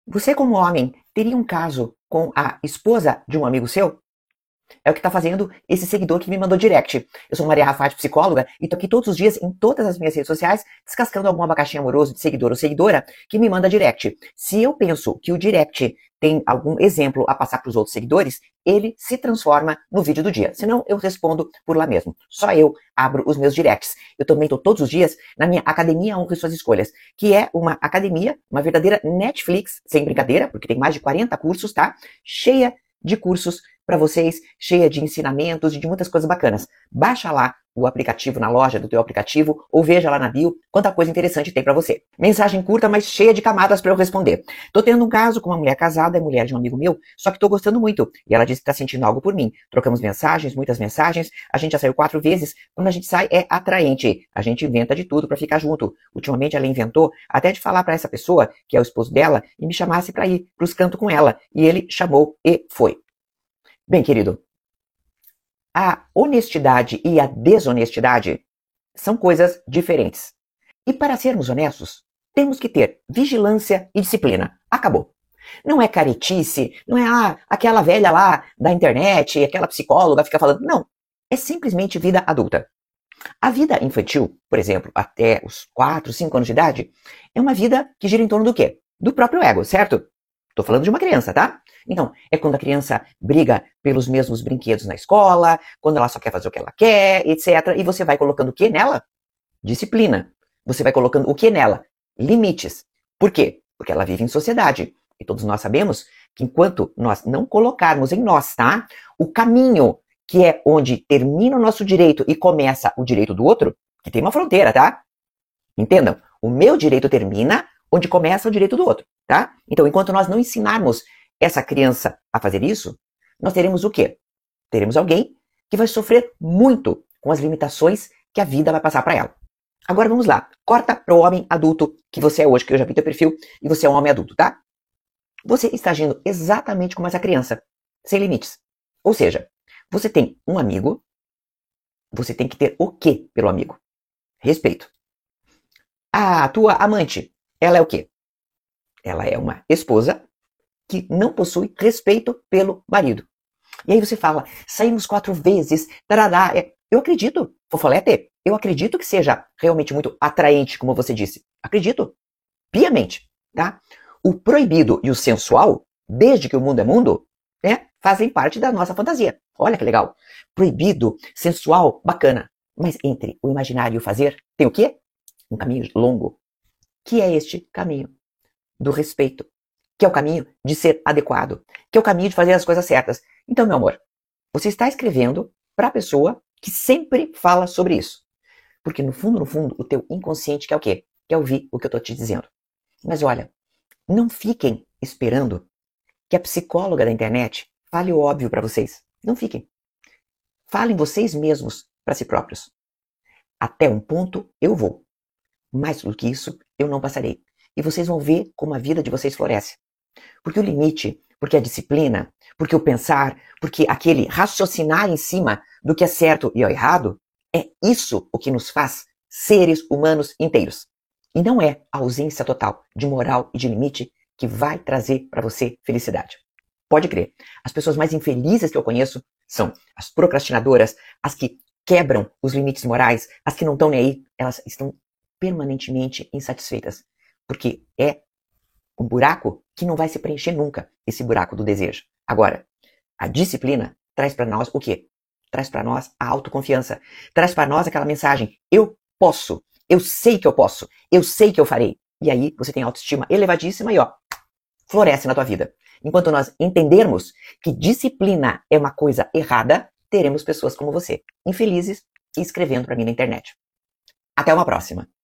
Você, como homem, teria um caso com a esposa de um amigo seu? É o que está fazendo esse seguidor que me mandou direct. Eu sou Maria Rafati, psicóloga, e tô aqui todos os dias em todas as minhas redes sociais descascando algum abacaxi amoroso de seguidor ou seguidora que me manda direct. Se eu penso que o direct tem algum exemplo a passar para os outros seguidores, ele se transforma no vídeo do dia. Senão eu respondo por lá mesmo. Só eu abro os meus directs. Eu também estou todos os dias na minha Academia Honre Suas Escolhas, que é uma academia, uma verdadeira Netflix, sem brincadeira, porque tem mais de 40 cursos, tá? Cheia de cursos para vocês, cheia de ensinamentos e de muitas coisas bacanas. Baixa lá o aplicativo na loja do teu aplicativo ou veja lá na bio quanta coisa interessante tem para você. Mensagem curta, mas cheia de camadas para eu responder. Tô tendo um caso com uma mulher casada, é mulher de um amigo meu, só que tô gostando muito. E ela disse que tá sentindo algo por mim. Trocamos mensagens, muitas mensagens, a gente já saiu 4 vezes. Quando a gente sai é atraente. A gente inventa de tudo para ficar junto. Ultimamente ela inventou até de falar para essa pessoa, que é o esposo dela, e me chamasse para ir pros cantos com ela. E ele chamou e foi. Bem, querido, a honestidade e a desonestidade são coisas diferentes. E para sermos honestos, temos que ter vigilância e disciplina. Acabou. Não é caretice, não é aquela velha lá da internet, aquela psicóloga fica falando. Não. É simplesmente vida adulta. A vida infantil, por exemplo, até os 4, 5 anos de idade, é uma vida que gira em torno do quê? Do próprio ego, certo? Tô falando de uma criança, tá? Então, é quando a criança briga pelos mesmos brinquedos na escola, quando ela só quer fazer o que ela quer, etc. E você vai colocando o que nela? Disciplina. Você vai colocando o que nela? Limites. Por quê? Porque ela vive em sociedade. E todos nós sabemos que enquanto nós não colocarmos em nós, tá? O caminho que é onde termina o nosso direito e começa o direito do outro, que tem uma fronteira, tá? Entendam? O meu direito termina onde começa o direito do outro, tá? Então, enquanto nós não ensinarmos essa criança a fazer isso, nós teremos o quê? Teremos alguém que vai sofrer muito com as limitações que a vida vai passar para ela. Agora vamos lá. Corta para o homem adulto que você é hoje, que eu já vi teu perfil, e você é um homem adulto, tá? Você está agindo exatamente como essa criança, sem limites. Ou seja, você tem um amigo, você tem que ter o quê pelo amigo? Respeito. A tua amante, ela é o quê? Ela é uma esposa que não possui respeito pelo marido. E aí você fala, saímos 4 vezes, tarará. Eu acredito, fofolete, eu acredito que seja realmente muito atraente, como você disse. Acredito, piamente, tá? O proibido e o sensual, desde que o mundo é mundo, né, fazem parte da nossa fantasia. Olha que legal. Proibido, sensual, bacana. Mas entre o imaginário e o fazer, tem o quê? Um caminho longo. Que é este caminho do respeito, que é o caminho de ser adequado, que é o caminho de fazer as coisas certas. Então, meu amor, você está escrevendo para a pessoa que sempre fala sobre isso. Porque no fundo, o teu inconsciente quer o quê? Quer ouvir o que eu estou te dizendo. Mas olha, não fiquem esperando que a psicóloga da internet fale o óbvio para vocês. Não fiquem. Falem vocês mesmos para si próprios. Até um ponto eu vou. Mais do que isso, eu não passarei. E vocês vão ver como a vida de vocês floresce. Porque o limite, porque a disciplina, porque o pensar, porque aquele raciocinar em cima do que é certo e é errado, é isso o que nos faz seres humanos inteiros. E não é a ausência total de moral e de limite que vai trazer para você felicidade. Pode crer. As pessoas mais infelizes que eu conheço são as procrastinadoras, as que quebram os limites morais, as que não estão nem aí, elas estão permanentemente insatisfeitas. Porque é um buraco que não vai se preencher nunca, esse buraco do desejo. Agora, a disciplina traz para nós o quê? Traz para nós a autoconfiança. Traz para nós aquela mensagem, eu posso, eu sei que eu posso, eu sei que eu farei. E aí você tem autoestima elevadíssima e floresce na tua vida. Enquanto nós entendermos que disciplina é uma coisa errada, teremos pessoas como você, infelizes e escrevendo para mim na internet. Até uma próxima.